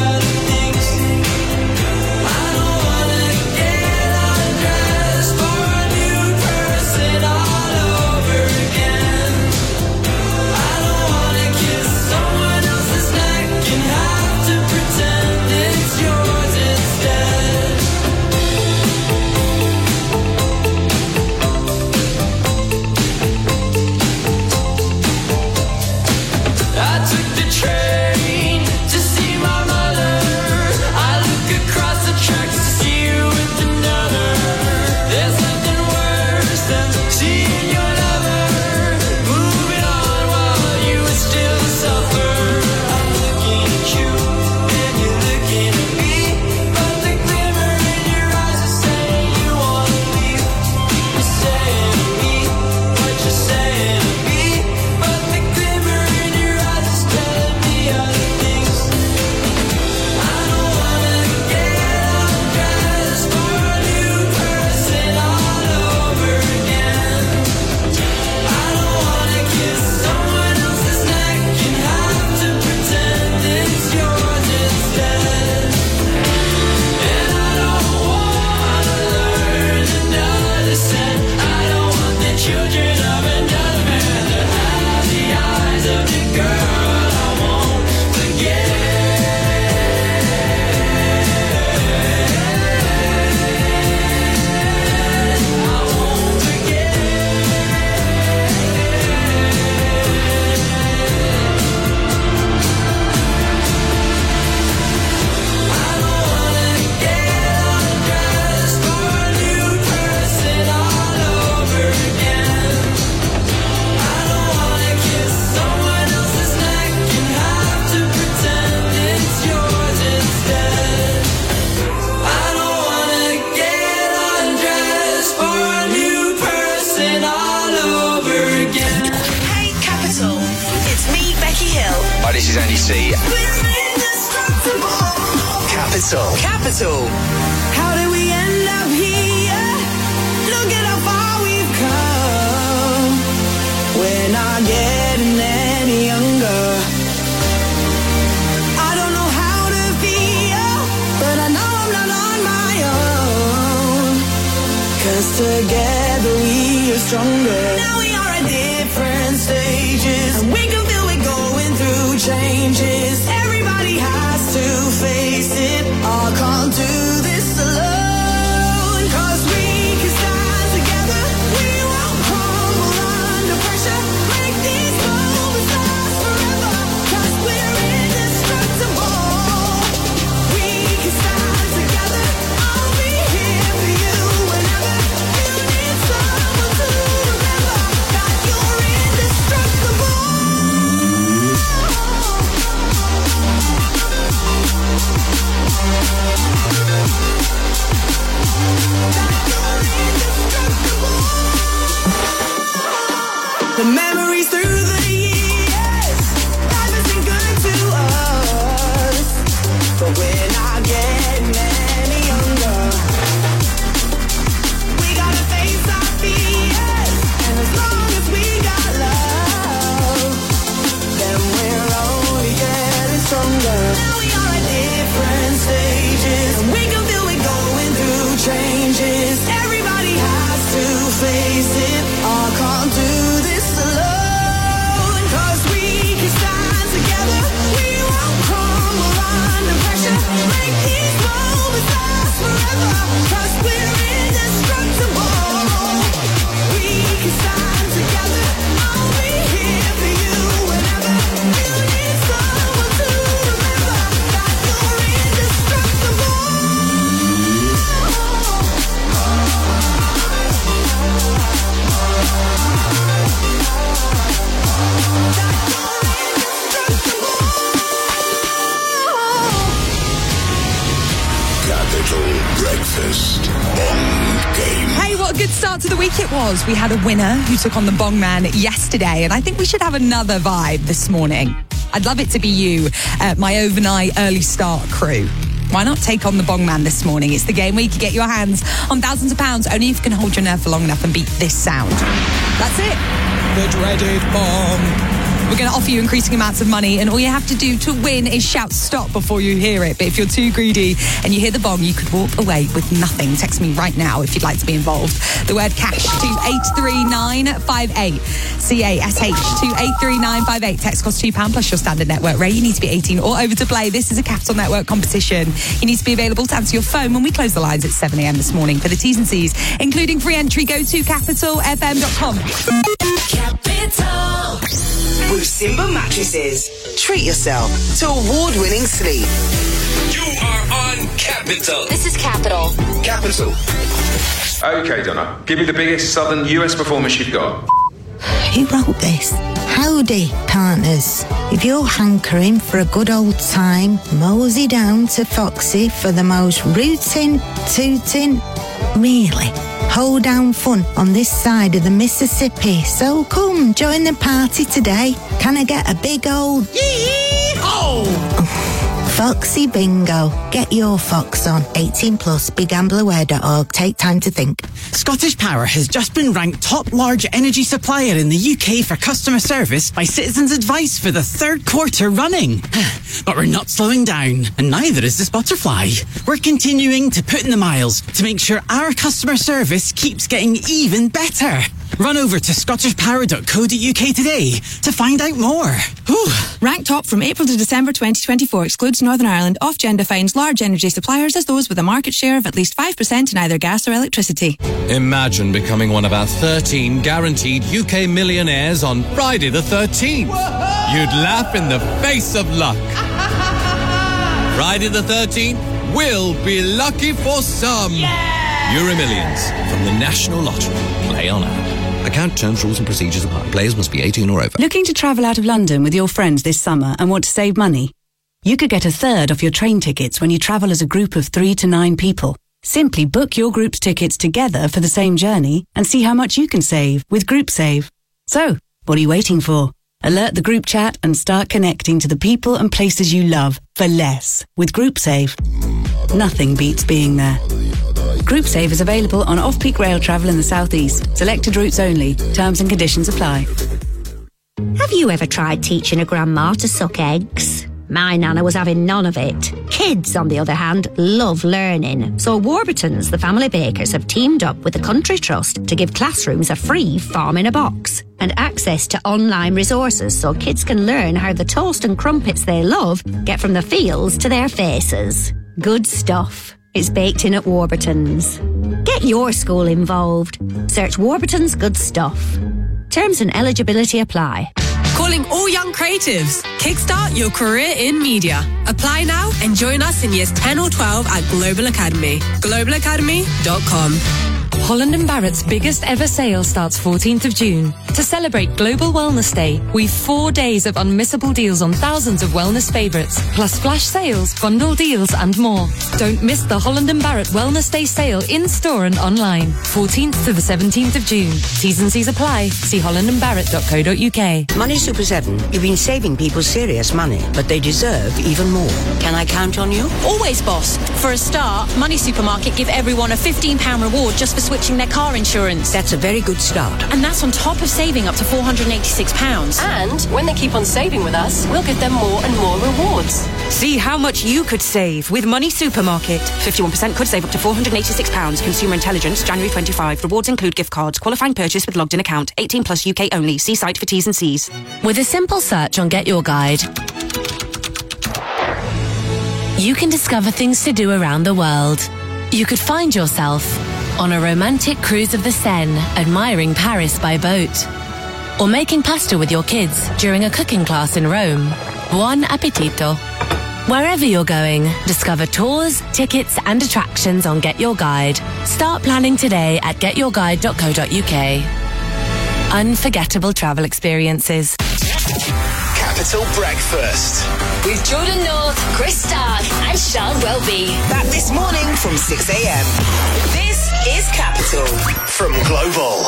emergency. Capital. How did we end up here? Look at how far we've come. We're not getting any younger. I don't know how to feel, but I know I'm not on my own. 'Cause together we are stronger. Now we are at different stages, and we can feel we're going through changes. Everybody has to face it. I can't do this alone. 'Cause we can stand together. We won't crumble under pressure. Make these moments last forever. 'Cause we're indestructible. We can stand together. I'll be here for you whenever you need someone to remember that you're indestructible. The memories through the years, life has been good to us, but we're not getting any younger. We gotta face our fears, and as long as we got love, then we're only getting stronger. Now we are at different stages, and we can feel we're going through changes. Everybody has to face it. I can't do this alone. 'Cause we can stand together. We won't crumble under pressure. Make these moments last forever. 'Cause we're indestructible. We can stand together. I'll be here for you whenever you need someone to remember that you're indestructible. Capital Breakfast Bong Game. Hey, what a good start to the week it was. We had a winner who took on the Bong Man yesterday, and I think we should have another vibe this morning. I'd love it to be you, my overnight early start crew. Why not take on the Bong Man this morning? It's the game where you can get your hands on thousands of pounds, only if you can hold your nerve for long enough and beat this sound. That's it. The dreaded bong. We're going to offer you increasing amounts of money, and all you have to do to win is shout stop before you hear it. But if you're too greedy and you hear the bong, you could walk away with nothing. Text me right now if you'd like to be involved. The word cash to 83958. CASH to 83958. Text costs £2 plus your standard network rate. You need to be 18 or over to play. This is a Capital Network competition. You need to be available to answer your phone when we close the lines at 7 a.m. this morning. For the T's and C's, including free entry, go to capitalfm.com. Capital. With Simba Mattresses. Treat yourself to award-winning sleep. You are on Capital. This is Capital. Capital. Okay, Donna. Give me the biggest southern US performance you've got. Who wrote this? Howdy, partners. If you're hankering for a good old time, mosey down to Foxy for the most rootin', tootin', really hoedown fun on this side of the Mississippi. So come, join the party today. Can I get a big old yee-haw? Foxy Bingo. Get your fox on. 18 plus, begambleaware.org. Take time to think. Scottish Power has just been ranked top large energy supplier in the UK for customer service by Citizens Advice for the third quarter running. But we're not slowing down, and neither is this butterfly. We're continuing to put in the miles to make sure our customer service keeps getting even better. Run over to scottishpower.co.uk today to find out more. Whew. Ranked top from April to December 2024 excludes Northern Ireland. Ofgem defines large energy suppliers as those with a market share of at least 5% in either gas or electricity. Imagine becoming one of our 13 guaranteed UK millionaires on Friday the 13th. Whoa! You'd laugh in the face of luck. Friday the 13th will be lucky for some. Yeah! Euro Millions from the National Lottery. Play on app. Account terms, rules and procedures apply. Players must be 18 or over. Looking to travel out of London with your friends this summer and want to save money? You could get a third off your train tickets when you travel as a group of 3 to 9 people. Simply book your group's tickets together for the same journey and see how much you can save with GroupSave. So, what are you waiting for? Alert the group chat and start connecting to the people and places you love for less with GroupSave. Nothing beats being there. GroupSave is available on off-peak rail travel in the southeast. Selected routes only. Terms and conditions apply. Have you ever tried teaching a grandma to suck eggs? My nana was having none of it. Kids, on the other hand, love learning. So Warburton's, the family bakers, have teamed up with the Country Trust to give classrooms a free farm in a box and access to online resources so kids can learn how the toast and crumpets they love get from the fields to their faces. Good stuff. It's baked in at Warburton's. Get your school involved. Search Warburton's Good Stuff. Terms and eligibility apply. Calling all young creatives. Kickstart your career in media. Apply now and join us in years 10 or 12 at Global Academy. globalacademy.com. Holland & Barrett's biggest ever sale starts 14th of June. To celebrate Global Wellness Day, we've 4 days of unmissable deals on thousands of wellness favourites, plus flash sales, bundle deals and more. Don't miss the Holland & Barrett Wellness Day sale in-store and online. 14th to the 17th of June. T's and C's apply. See hollandandbarrett.co.uk. Money Super 7, you've been saving people serious money, but they deserve even more. Can I count on you? Always, boss. For a start, Money Supermarket give everyone a £15 reward just for switching their car insurance. That's a very good start. And that's on top of saving up to £486. And when they keep on saving with us, we'll give them more and more rewards. See how much you could save with Money Supermarket. 51% could save up to £486. Consumer Intelligence, January 25. Rewards include gift cards. Qualifying purchase with logged in account. 18 plus UK only. See site for T's and C's. With a simple search on Get Your Guide, you can discover things to do around the world. You could find yourself on a romantic cruise of the Seine, admiring Paris by boat. Or making pasta with your kids during a cooking class in Rome. Buon appetito. Wherever you're going, discover tours, tickets and attractions on Get Your Guide. Start planning today at getyourguide.co.uk. Unforgettable travel experiences. Capital Breakfast with Jordan North, Chris Stark and Sean Welby. Back this morning from 6 a.m. This is Capital from Global.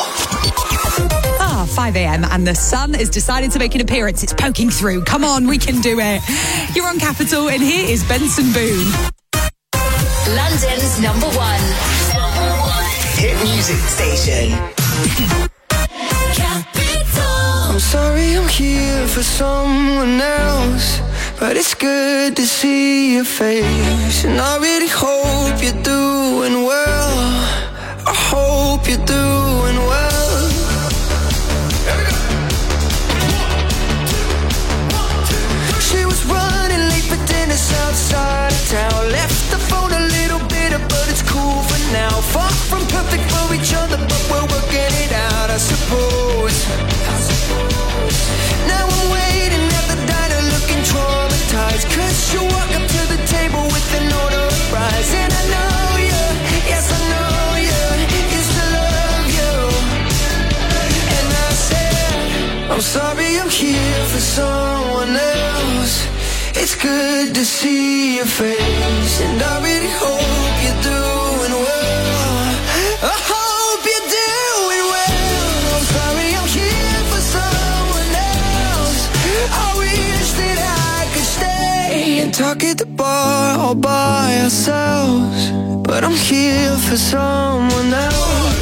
5 a.m. and the sun has decided to make an appearance. It's poking through. Come on, we can do it. You're on Capital and here is Benson Boone. London's number one hit music station. I'm sorry I'm here for someone else, but it's good to see your face. And I really hope you're doing well. I hope you're doing well. She was running late for dinner outside of town. Left the phone a little bitter, but it's cool for now. Far from perfect for each other, but we're working it out, I suppose. Now I'm waiting at the diner looking traumatized, 'cause you walk up to the table with an order of fries. And I know you, yes I know you, used to love you. And I said, I'm sorry I'm here for someone else. It's good to see your face, and I really hope you're doing well. I hope you're doing well. I'm sorry I'm here for someone else. I wish that I could stay and talk at the bar all by ourselves, but I'm here for someone else.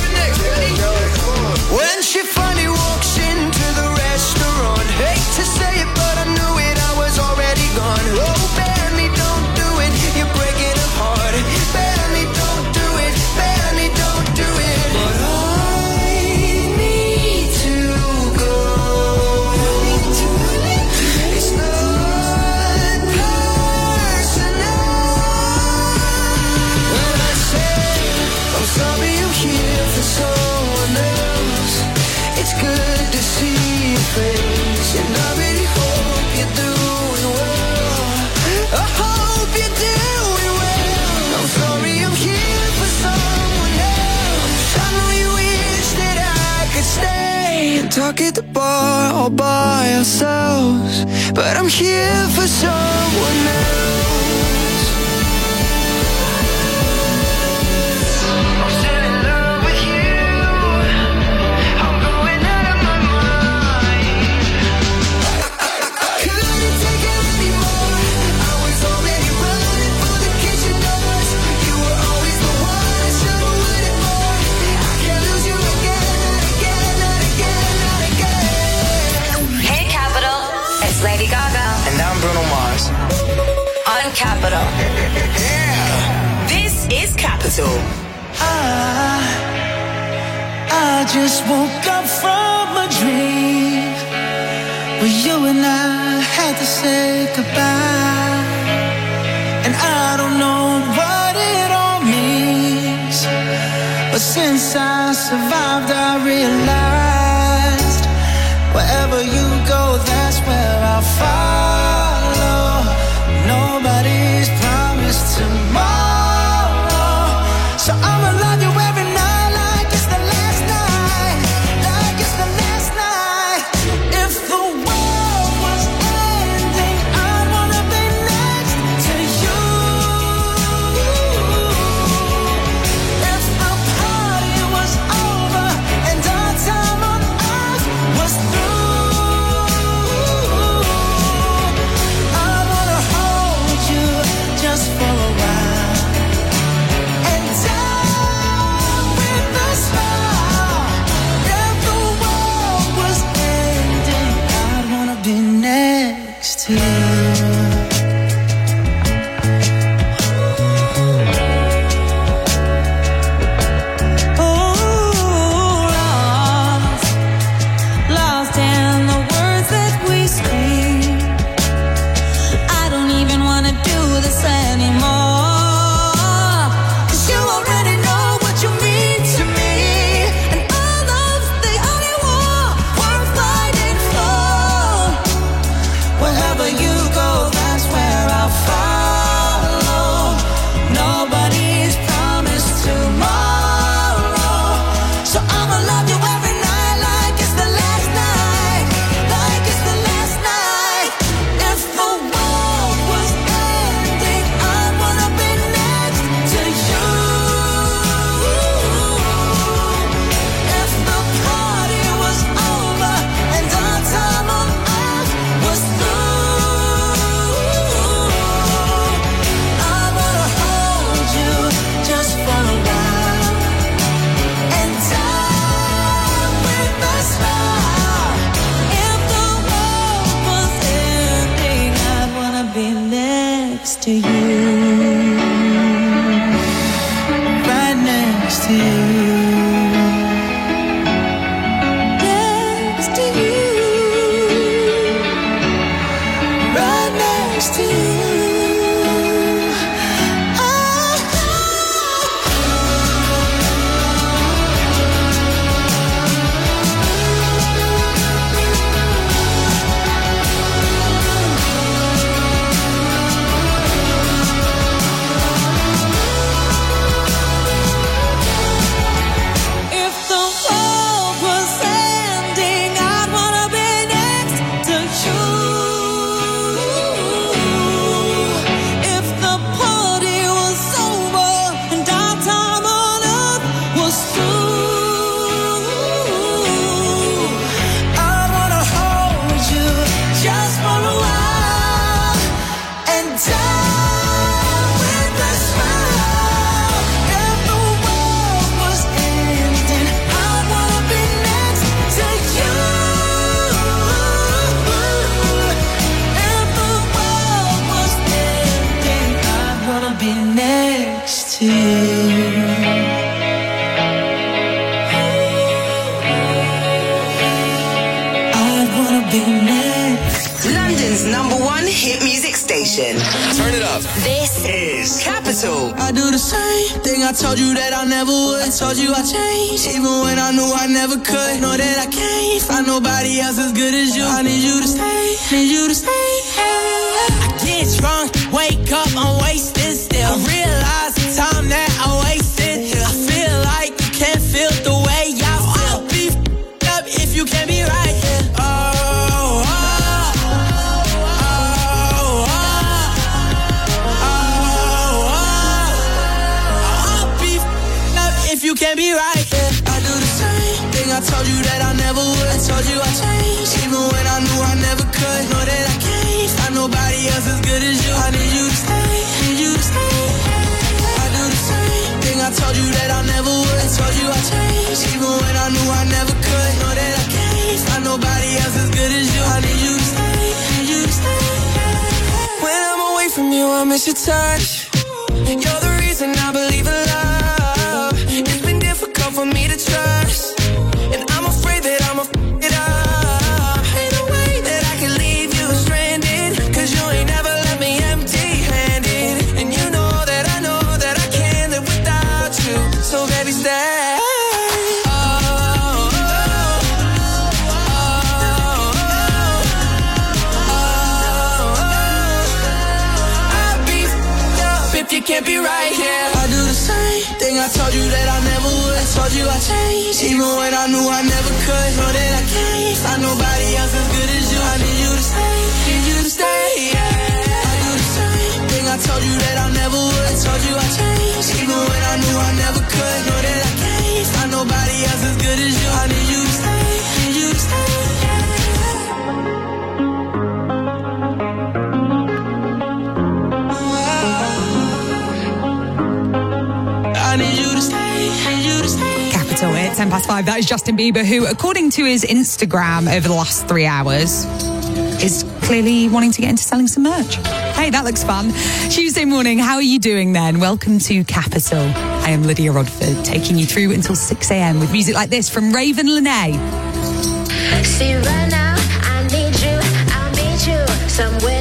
When she finally walks into the restaurant, hate to say it, but I knew it, I was already gone. Oh, Benny, don't do it, you're breaking her heart. Benny, don't do it, Benny, don't do it. But I need to go. It's not personal. When I say I'm sorry I'm here for someone else, it's good to see your face, and I really hope you're doing well. I hope you're doing well. I'm sorry I'm here for someone else. I know you wish that I could stay and talk at the bar all by ourselves, but I'm here for someone else. I'm still in love with you. I'm going out of my mind. and Capital. Yeah. This is Capital. I just woke up from a dream where you and I had to say goodbye. And I don't know what it all means, but since I survived I realized wherever you go, that's where I'll follow. Nobody's promised tomorrow, so I'ma love you every night like it's the last night, like it's the last night. If the world was ending, I'd wanna be next to you. If the party was over and our time on earth was through, I wanna hold you just for a while and die with a smile. If the world was ending, I'd wanna be next to you. Lost in the words that we speak. I don't even wanna do this anymore, 'cause you already know what you mean to me, and all love's the only war worth fighting for. Wherever you go, that's where I'll follow. Nobody's promised tomorrow, so I'ma love you every night like it's the last night, like it's the last night. If the world was ending, I wanna be next to you. If the party was over and our time on earth was through, I wanna hold you just for a while and die with a smile. If the world was ending, I'd wanna be next to you, Right next to you. next to you, Right next to you. If the world was ending, I'd wanna be next to you. If the party was over and our time on earth was through, I wanna hold you just for a while and die with a smile. If the world was ending, I wanna be next to you. If the world was ending, I wanna be next to you. I wanna be next. London's #1 hit music station. Turn it up. This is Capital. I do the same thing I told you that I never would. I told you I changed, even when I knew I never could. Know that I can't find nobody else as good as you. I need you to stay, need you to stay. I get drunk, wake up, I'm wasted still. I realize the time that I wasted. I feel like you can't feel the way I feel. I'll be f***ed up if you can't be right here. If you can't be right, yeah. I do the same thing I told you that I never would. I told you I changed, even when I knew I never could. Know that I can't find nobody else as good as you. I need you to stay, need you to stay. I do the same thing I told you that I never would. I told you I changed, even when I knew I never could. Know that I can't find nobody else as good as you. I need you to stay, need you to stay. When I'm away from you, I miss your touch. You're the reason I believe in love. It's been difficult for me to trust, and I'm afraid that I'ma f*** it up. Ain't no way that I can leave you stranded, cause you ain't never left me empty-handed. And you know that I can't live without you. So baby, stay. You can't be right here. I do the same thing I told you that I never would. Told you I changed, even when I knew I never could. Know that I can't find nobody else as good as you. I need you to stay, need you to stay, yeah. I do the same thing I told you that I never would. Told you I changed, even when I knew I never could. Know that I can't find nobody else as good as you. I need you to stay, need you to stay, yeah. Capital at 5:10. That is Justin Bieber, who, according to his Instagram over the last 3 hours, is clearly wanting to get into selling some merch. Hey, that looks fun. Tuesday morning, how are you doing then? Welcome to Capital. I am Lydia Rodford, taking you through until 6 a.m. with music like this from Raven Lenae. See right now, I need you somewhere.